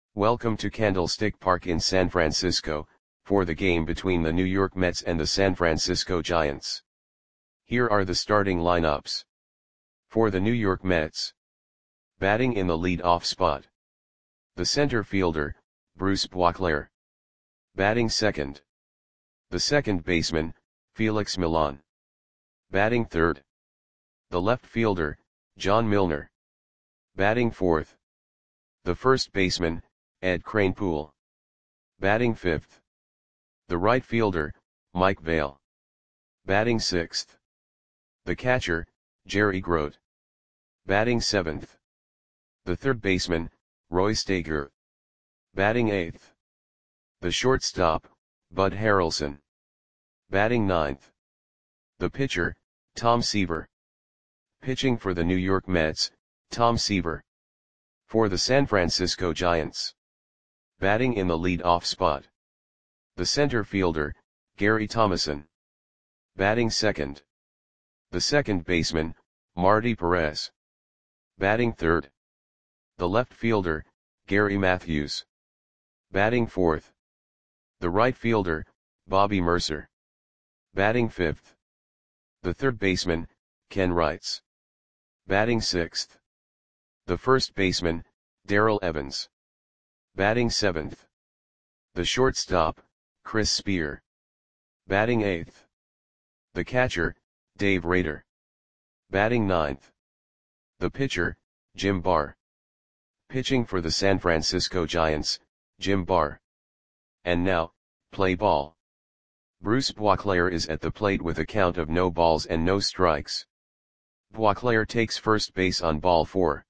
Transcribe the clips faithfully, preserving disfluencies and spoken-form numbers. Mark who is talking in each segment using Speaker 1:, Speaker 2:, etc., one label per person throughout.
Speaker 1: Welcome to Candlestick Park in San Francisco, for the game between the New York Mets and the San Francisco Giants. Here are the starting lineups. For the New York Mets. Batting in the lead-off spot. The center fielder, Bruce Boisclair. Batting second. The second baseman, Felix Millan. Batting third. The left fielder, John Milner. Batting fourth. The first baseman, Ed Kranepool. Batting fifth. The right fielder, Mike Vail. Batting sixth. The catcher, Jerry Grote. Batting seventh. The third baseman, Roy Stager. Batting eighth. The shortstop, Bud Harrelson. Batting ninth. The pitcher, Tom Seaver. Pitching for the New York Mets, Tom Seaver. For the San Francisco Giants. Batting in the lead-off spot. The center fielder, Gary Thomasson. Batting second. The second baseman, Marty Perez. Batting third. The left fielder, Gary Matthews. Batting fourth. The right fielder, Bobby Murcer. Batting fifth. The third baseman, Ken Wrights. Batting sixth. The first baseman, Darrell Evans. Batting seventh. The shortstop, Chris Spear. Batting eighth. The catcher, Dave Rader. Batting ninth. The pitcher, Jim Barr. Pitching for the San Francisco Giants, Jim Barr. And now, play ball. Bruce Boisclair is at the plate with a count of no balls and no strikes. Boisclair takes first base on ball four.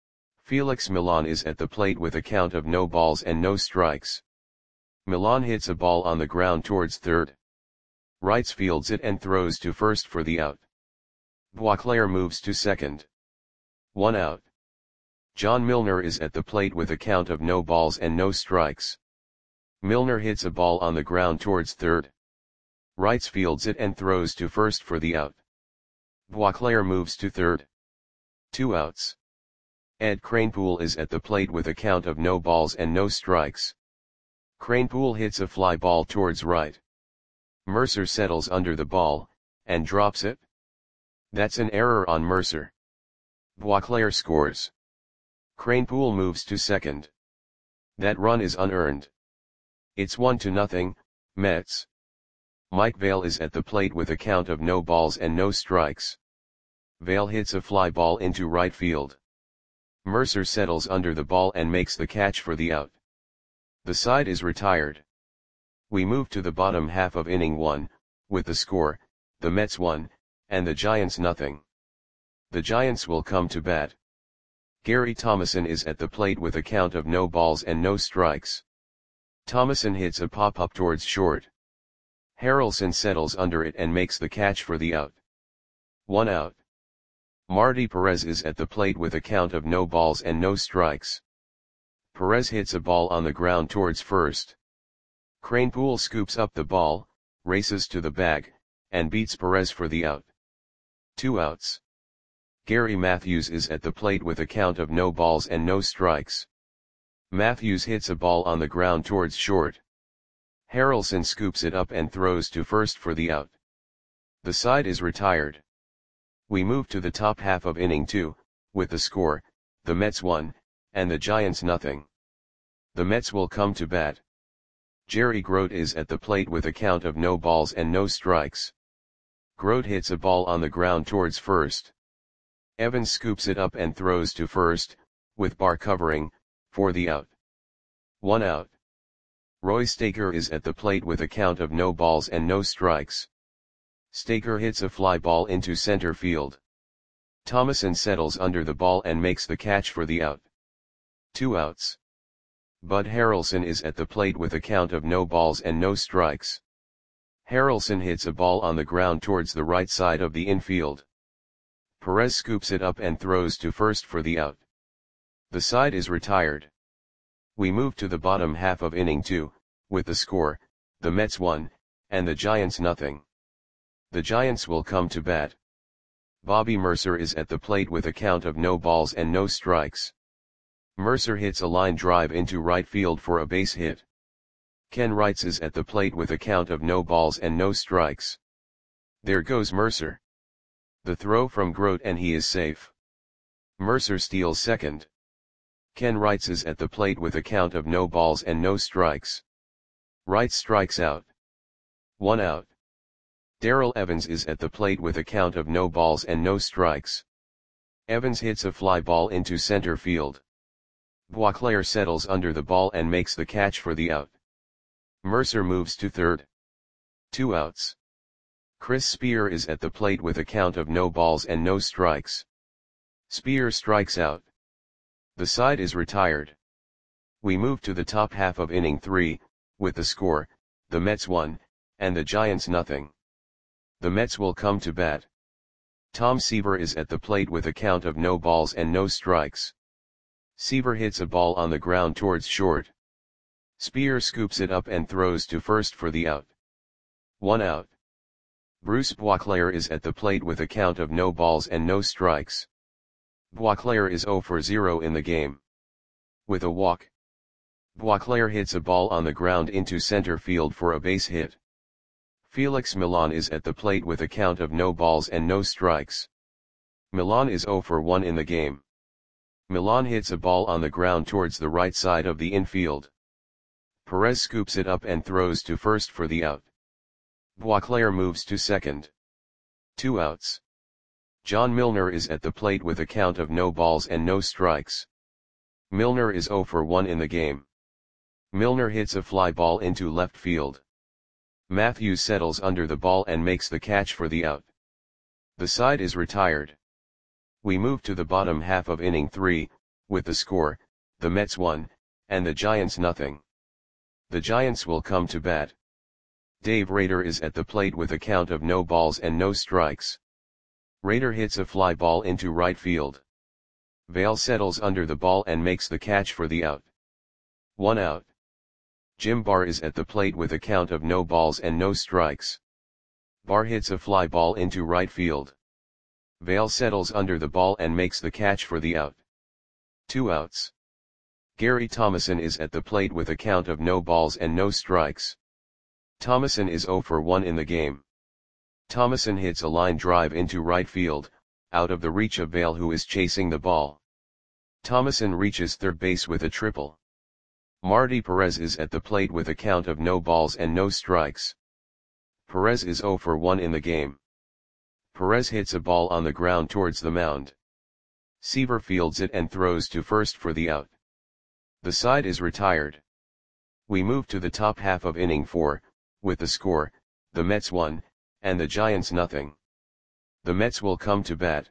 Speaker 1: Felix Millan is at the plate with a count of no balls and no strikes. Millan hits a ball on the ground towards third. Wrights fields it and throws to first for the out. Boisclair moves to second. One out. John Milner is at the plate with a count of no balls and no strikes. Milner hits a ball on the ground towards third. Wrights fields it and throws to first for the out. Boisclair moves to third. Two outs. Ed Kranepool is at the plate with a count of no balls and no strikes. Kranepool hits a fly ball towards right. Murcer settles under the ball, and drops it. That's an error on Murcer. Boisclair scores. Kranepool moves to second. That run is unearned. It's one to nothing, Mets. Mike Vail is at the plate with a count of no balls and no strikes. Vail hits a fly ball into right field. Murcer settles under the ball and makes the catch for the out. The side is retired. We move to the bottom half of inning one, with the score, the Mets one, and the Giants nothing. The Giants will come to bat. Gary Thomasson is at the plate with a count of no balls and no strikes. Thomasson hits a pop-up towards short. Harrelson settles under it and makes the catch for the out. One out. Marty Perez is at the plate with a count of no balls and no strikes. Perez hits a ball on the ground towards first. Kranepool scoops up the ball, races to the bag, and beats Perez for the out. Two outs. Gary Matthews is at the plate with a count of no balls and no strikes. Matthews hits a ball on the ground towards short. Harrelson scoops it up and throws to first for the out. The side is retired. We move to the top half of inning two, with the score, the Mets one, and the Giants nothing. The Mets will come to bat. Jerry Grote is at the plate with a count of no balls and no strikes. Grote hits a ball on the ground towards first. Evans scoops it up and throws to first, with Barr covering, for the out. One out. Roy Stager is at the plate with a count of no balls and no strikes. Stager hits a fly ball into center field. Thomasson settles under the ball and makes the catch for the out. Two outs. Bud Harrelson is at the plate with a count of no balls and no strikes. Harrelson hits a ball on the ground towards the right side of the infield. Perez scoops it up and throws to first for the out. The side is retired. We move to the bottom half of inning two, with the score, the Mets one, and the Giants nothing. The Giants will come to bat. Bobby Murcer is at the plate with a count of no balls and no strikes. Mercer hits a line drive into right field for a base hit. Ken Wrights is at the plate with a count of no balls and no strikes. There goes Mercer. The throw from Grote and he is safe. Mercer steals second. Ken Wrights is at the plate with a count of no balls and no strikes. Wrights strikes out. One out. Darrell Evans is at the plate with a count of no balls and no strikes. Evans hits a fly ball into center field. Boisclair settles under the ball and makes the catch for the out. Mercer moves to third. Two outs. Chris Spear is at the plate with a count of no balls and no strikes. Spear strikes out. The side is retired. We move to the top half of inning three, with the score, the Mets one, and the Giants nothing. The Mets will come to bat. Tom Seaver is at the plate with a count of no balls and no strikes. Seaver hits a ball on the ground towards short. Spear scoops it up and throws to first for the out. One out. Bruce Boisclair is at the plate with a count of no balls and no strikes. Boisclair is zero for zero in the game. With a walk, Boisclair hits a ball on the ground into center field for a base hit. Felix Millan is at the plate with a count of no balls and no strikes. Millan is zero for one in the game. Millan hits a ball on the ground towards the right side of the infield. Perez scoops it up and throws to first for the out. Boisclair moves to second. Two outs. John Milner is at the plate with a count of no balls and no strikes. Milner is zero for one in the game. Milner hits a fly ball into left field. Matthews settles under the ball and makes the catch for the out. The side is retired. We move to the bottom half of inning three, with the score, the Mets one, and the Giants nothing. The Giants will come to bat. Dave Rader is at the plate with a count of no balls and no strikes. Rader hits a fly ball into right field. Vail settles under the ball and makes the catch for the out. One out. Jim Barr is at the plate with a count of no balls and no strikes. Barr hits a fly ball into right field. Vail settles under the ball and makes the catch for the out. Two outs. Gary Thomason is at the plate with a count of no balls and no strikes. Thomason is zero for one in the game. Thomason hits a line drive into right field, out of the reach of Vail who is chasing the ball. Thomason reaches third base with a triple. Marty Perez is at the plate with a count of no balls and no strikes. Perez is zero for one in the game. Perez hits a ball on the ground towards the mound. Seaver fields it and throws to first for the out. The side is retired. We move to the top half of inning four, with the score, the Mets one, and the Giants nothing. The Mets will come to bat.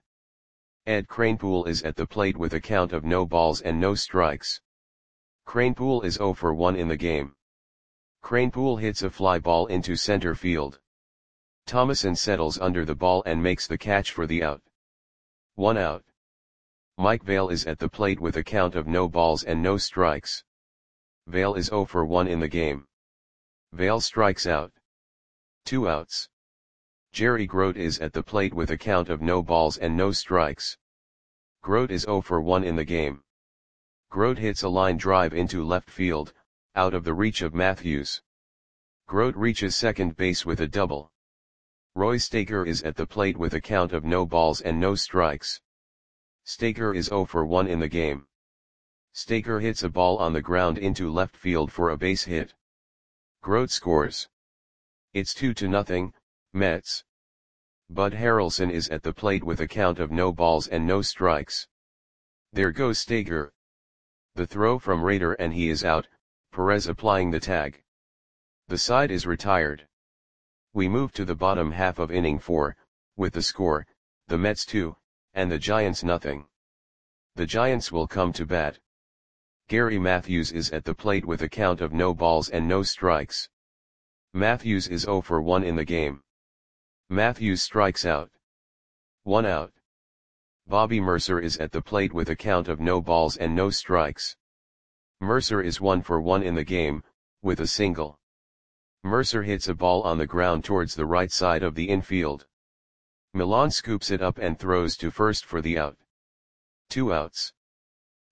Speaker 1: Ed Kranepool is at the plate with a count of no balls and no strikes. Kranepool is zero for one in the game. Kranepool hits a fly ball into center field. Thomason settles under the ball and makes the catch for the out. One out. Mike Vail is at the plate with a count of no balls and no strikes. Vail is zero for one in the game. Vail strikes out. Two outs. Jerry Grote is at the plate with a count of no balls and no strikes. Grote is zero for one in the game. Grote hits a line drive into left field, out of the reach of Matthews. Grote reaches second base with a double. Roy Staker is at the plate with a count of no balls and no strikes. Staker is zero for one in the game. Staker hits a ball on the ground into left field for a base hit. Grote scores. It's two to nothing, Mets. Bud Harrelson is at the plate with a count of no balls and no strikes. There goes Staker. The throw from Rader and he is out, Perez applying the tag. The side is retired. We move to the bottom half of inning four, with the score, the Mets two, and the Giants nothing. The Giants will come to bat. Gary Matthews is at the plate with a count of no balls and no strikes. Matthews is zero for one in the game. Matthews strikes out. One out. Bobby Mercer is at the plate with a count of no balls and no strikes. Mercer is one for one in the game, with a single. Mercer hits a ball on the ground towards the right side of the infield. Millan scoops it up and throws to first for the out. Two outs.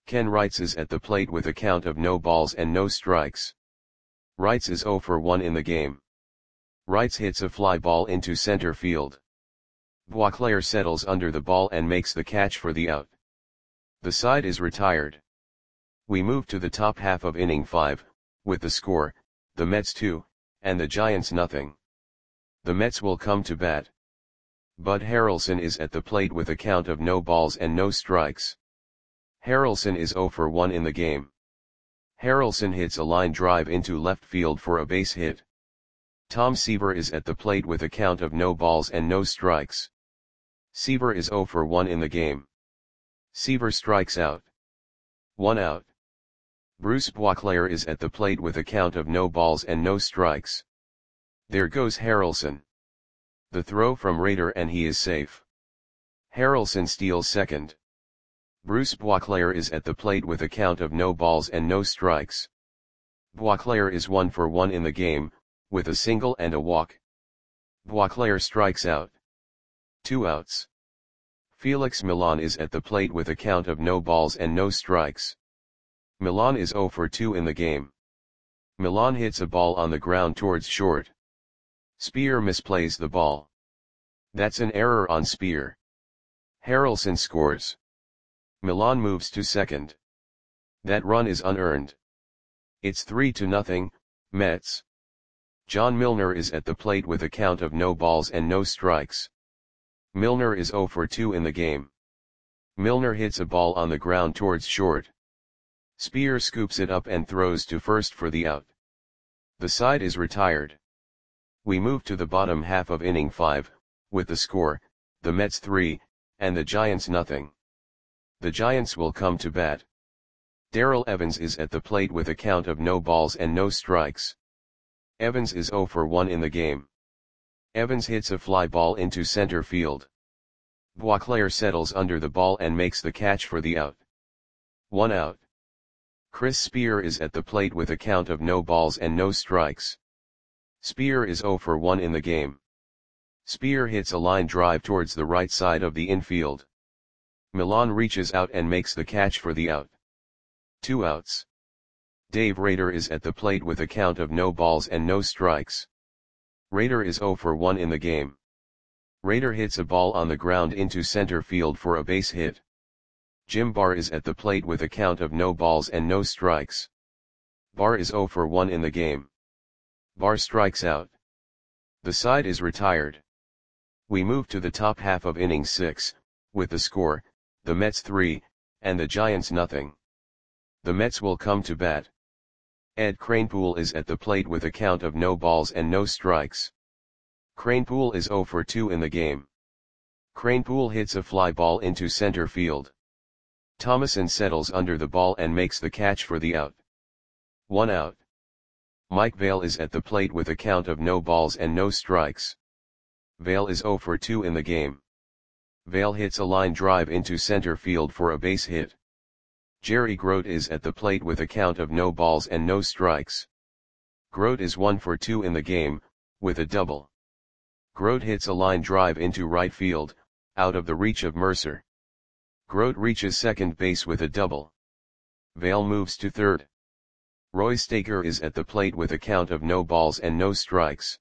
Speaker 1: Ken Wrights is at the plate with a count of no balls and no strikes. Wrights is zero for one in the game. Wrights hits a fly ball into center field. Boisclair settles under the ball and makes the catch for the out. The side is retired. We move to the top half of inning five, with the score, the Mets two, and the Giants nothing. The Mets will come to bat. Bud Harrelson is at the plate with a count of no balls and no strikes. Harrelson is zero for one in the game. Harrelson hits a line drive into left field for a base hit. Tom Seaver is at the plate with a count of no balls and no strikes. Seaver is zero for one in the game. Seaver strikes out. One out. Bruce Boisclair is at the plate with a count of no balls and no strikes. There goes Harrelson. The throw from Rader and he is safe. Harrelson steals second. Bruce Boisclair is at the plate with a count of no balls and no strikes. Boisclair is one for one in the game, with a single and a walk. Boisclair strikes out. Two outs. Felix Millan is at the plate with a count of no balls and no strikes. Millan is zero for two in the game. Millan hits a ball on the ground towards short. Speer misplays the ball. That's an error on Speer. Harrelson scores. Millan moves to second. That run is unearned. It's three to nothing, Mets. John Milner is at the plate with a count of no balls and no strikes. Milner is zero for two in the game. Milner hits a ball on the ground towards short. Speer scoops it up and throws to first for the out. The side is retired. We move to the bottom half of inning five, with the score, the Mets three, and the Giants nothing. The Giants will come to bat. Darrell Evans is at the plate with a count of no balls and no strikes. Evans is zero for one in the game. Evans hits a fly ball into center field. Boisclair settles under the ball and makes the catch for the out. One out. Chris Speer is at the plate with a count of no balls and no strikes. Speer is zero for one in the game. Speer hits a line drive towards the right side of the infield. Millan reaches out and makes the catch for the out. Two outs. Dave Rader is at the plate with a count of no balls and no strikes. Rader is zero for one in the game. Rader hits a ball on the ground into center field for a base hit. Jim Barr is at the plate with a count of no balls and no strikes. Barr is zero for one in the game. Barr strikes out. The side is retired. We move to the top half of inning six, with the score, the Mets three, and the Giants nothing. The Mets will come to bat. Ed Kranepool is at the plate with a count of no balls and no strikes. Kranepool is zero for two in the game. Kranepool hits a fly ball into center field. Thomason settles under the ball and makes the catch for the out. One out. Mike Vail is at the plate with a count of no balls and no strikes. Vail is zero for two in the game. Vail hits a line drive into center field for a base hit. Jerry Grote is at the plate with a count of no balls and no strikes. Grote is one for two in the game, with a double. Grote hits a line drive into right field, out of the reach of Mercer. Grote reaches second base with a double. Vail moves to third. Roy Staker is at the plate with a count of no balls and no strikes.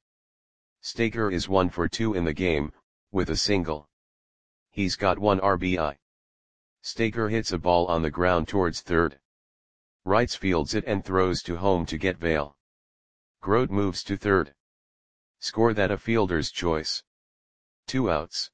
Speaker 1: Staker is one for two in the game, with a single. He's got one R B I. Staker hits a ball on the ground towards third. Wrights fields it and throws to home to get Vail. Grote moves to third. Score that a fielder's choice. Two outs.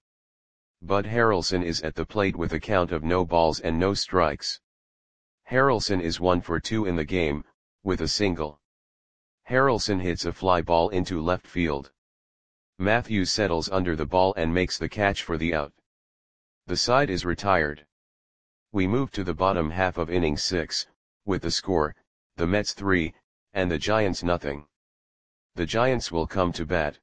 Speaker 1: Bud Harrelson is at the plate with a count of no balls and no strikes. Harrelson is one for two in the game, with a single. Harrelson hits a fly ball into left field. Matthews settles under the ball and makes the catch for the out. The side is retired. We move to the bottom half of inning six, with the score, the Mets three, and the Giants nothing. The Giants will come to bat.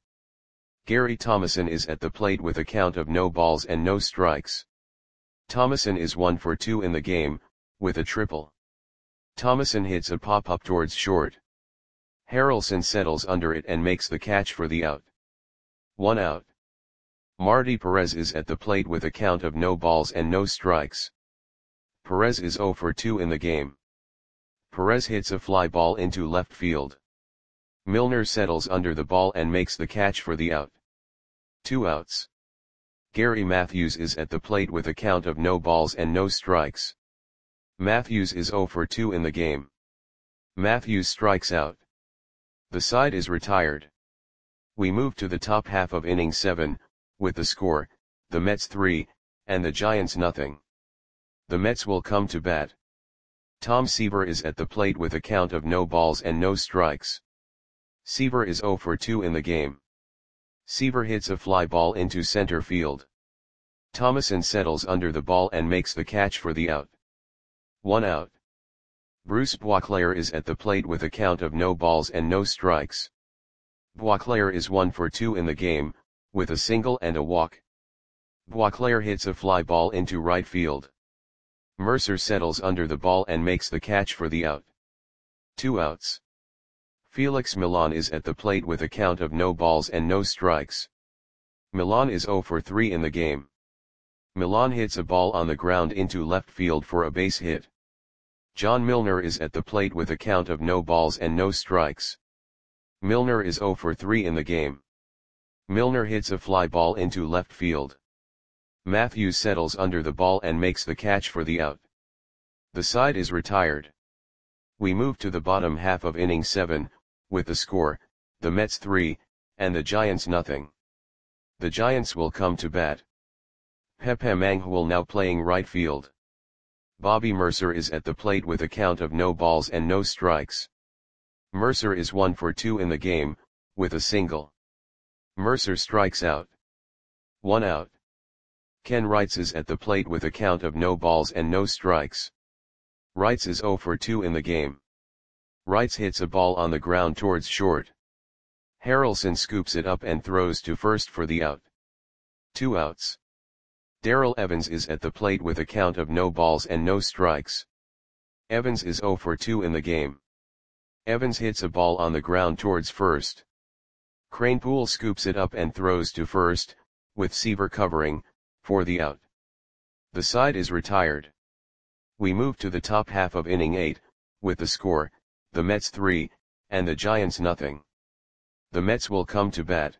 Speaker 1: Gary Thomason is at the plate with a count of no balls and no strikes. Thomason is one for two in the game, with a triple. Thomason hits a pop-up towards short. Harrelson settles under it and makes the catch for the out. One out. Marty Perez is at the plate with a count of no balls and no strikes. Perez is zero for two in the game. Perez hits a fly ball into left field. Milner settles under the ball and makes the catch for the out. Two outs. Gary Matthews is at the plate with a count of no balls and no strikes. Matthews is zero for two in the game. Matthews strikes out. The side is retired. We move to the top half of inning seven, with the score, the Mets three, and the Giants nothing. The Mets will come to bat. Tom Seaver is at the plate with a count of no balls and no strikes. Seaver is zero for two in the game. Seaver hits a fly ball into center field. Thomason settles under the ball and makes the catch for the out. One out. Bruce Boisclair is at the plate with a count of no balls and no strikes. Boisclair is one for two in the game, with a single and a walk. Boisclair hits a fly ball into right field. Mercer settles under the ball and makes the catch for the out. Two outs. Felix Millan is at the plate with a count of no balls and no strikes. Millan is zero for three in the game. Millan hits a ball on the ground into left field for a base hit. John Milner is at the plate with a count of no balls and no strikes. Milner is zero for three in the game. Milner hits a fly ball into left field. Matthews settles under the ball and makes the catch for the out. The side is retired. We move to the bottom half of inning seven, with the score, the Mets three, and the Giants nothing. The Giants will come to bat. Pepe Mangual now playing right field. Bobby Mercer is at the plate with a count of no balls and no strikes. Mercer is one for two in the game, with a single. Mercer strikes out. One out. Ken Wrights is at the plate with a count of no balls and no strikes. Wrights is zero for two in the game. Wrights hits a ball on the ground towards short. Harrelson scoops it up and throws to first for the out. Two outs. Darrell Evans is at the plate with a count of no balls and no strikes. Evans is zero for two in the game. Evans hits a ball on the ground towards first. Kranepool scoops it up and throws to first, with Seaver covering, for the out. The side is retired. We move to the top half of inning eight, with the score, the Mets three, and the Giants nothing. The Mets will come to bat.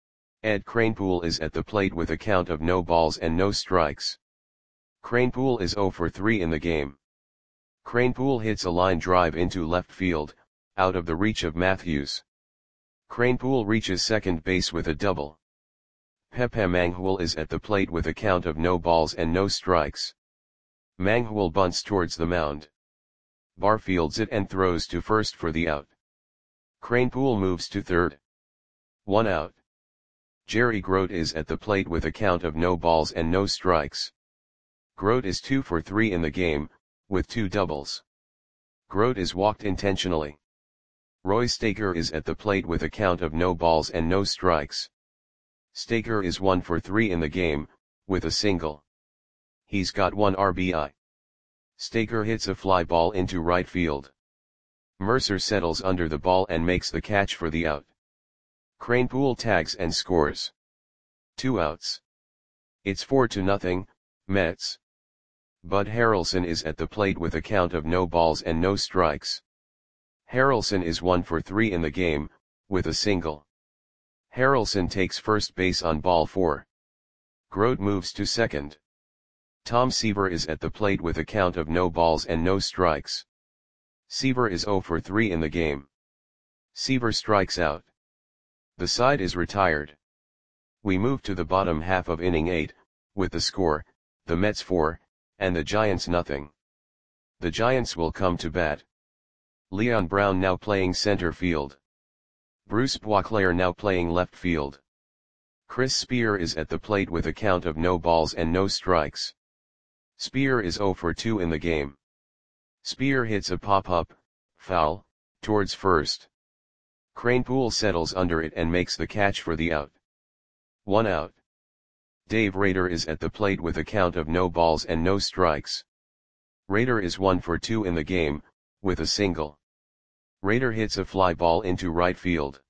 Speaker 1: Ed Kranepool is at the plate with a count of no balls and no strikes. Kranepool is zero for three in the game. Kranepool hits a line drive into left field, out of the reach of Matthews. Kranepool reaches second base with a double. Pepe Mangual is at the plate with a count of no balls and no strikes. Mangual bunts towards the mound. Barr fields it and throws to first for the out. Kranepool moves to third. One out. Jerry Grote is at the plate with a count of no balls and no strikes. Grote is two for three in the game, with two doubles. Grote is walked intentionally. Roy Staker is at the plate with a count of no balls and no strikes. Staker is one for three in the game, with a single. He's got one R B I. Staker hits a fly ball into right field. Mercer settles under the ball and makes the catch for the out. Kranepool tags and scores. Two outs. It's four to nothing, Mets. Bud Harrelson is at the plate with a count of no balls and no strikes. Harrelson is one for three in the game, with a single. Harrelson takes first base on ball four. Grote moves to second. Tom Seaver is at the plate with a count of no balls and no strikes. Seaver is zero for three in the game. Seaver strikes out. The side is retired. We move to the bottom half of inning eight, with the score, the Mets four, and the Giants nothing. The Giants will come to bat. Leon Brown now playing center field. Bruce Boisclair now playing left field. Chris Spear is at the plate with a count of no balls and no strikes. Spear is zero for two in the game. Spear hits a pop-up, foul, towards first. Kranepool settles under it and makes the catch for the out. One out. Dave Rader is at the plate with a count of no balls and no strikes. Rader is one for two in the game, with a single. Rader hits a fly ball into right field.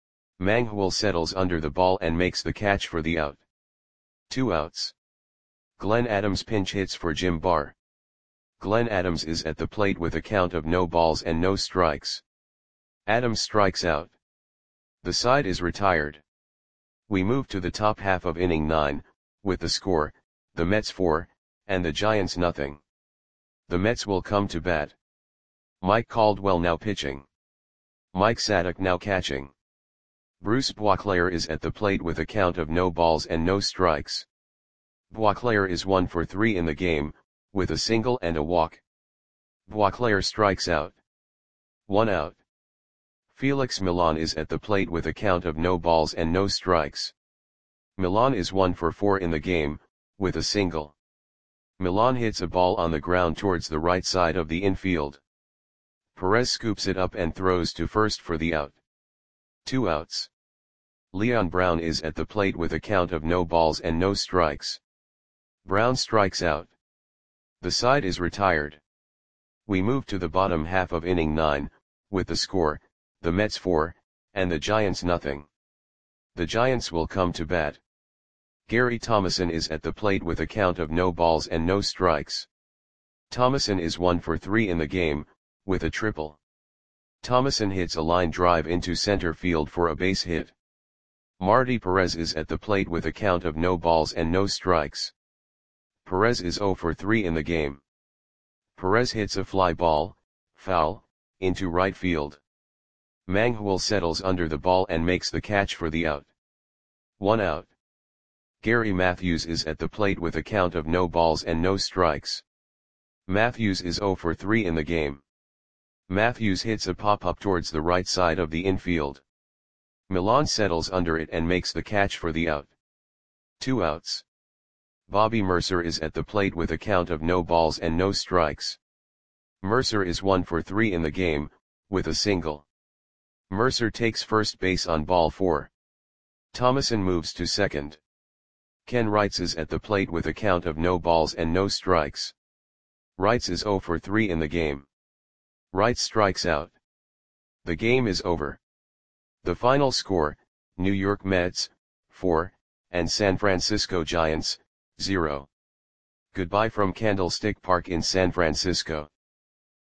Speaker 1: Mangual settles under the ball and makes the catch for the out. Two outs. Glenn Adams pinch hits for Jim Barr. Glenn Adams is at the plate with a count of no balls and no strikes. Adams strikes out. The side is retired. We move to the top half of inning nine, with the score, the Mets four, and the Giants nothing. The Mets will come to bat. Mike Caldwell now pitching. Mike Sadek now catching. Bruce Boisclair is at the plate with a count of no balls and no strikes. Boisclair is one for three in the game, with a single and a walk. Boisclair strikes out. One out. Felix Millan is at the plate with a count of no balls and no strikes. Millan is one for four in the game, with a single. Millan hits a ball on the ground towards the right side of the infield. Perez scoops it up and throws to first for the out. Two outs. Leon Brown is at the plate with a count of no balls and no strikes. Brown strikes out. The side is retired. We move to the bottom half of inning nine, with the score, the Mets four, and the Giants nothing. The Giants will come to bat. Gary Thomason is at the plate with a count of no balls and no strikes. Thomason is one for three in the game, with a triple. Thomason hits a line drive into center field for a base hit. Marty Perez is at the plate with a count of no balls and no strikes. Perez is zero for three in the game. Perez hits a fly ball, foul, into right field. Manghwal settles under the ball and makes the catch for the out. One out. Gary Matthews is at the plate with a count of no balls and no strikes. Matthews is zero for three in the game. Matthews hits a pop-up towards the right side of the infield. Millan settles under it and makes the catch for the out. Two outs. Bobby Mercer is at the plate with a count of no balls and no strikes. Mercer is one for three in the game, with a single. Mercer takes first base on ball four. Thomason moves to second. Ken Wrights is at the plate with a count of no balls and no strikes. Wrights is zero for three in the game. Wrights strikes out. The game is over. The final score, New York Mets, four, and San Francisco Giants, zero. Goodbye from Candlestick Park in San Francisco.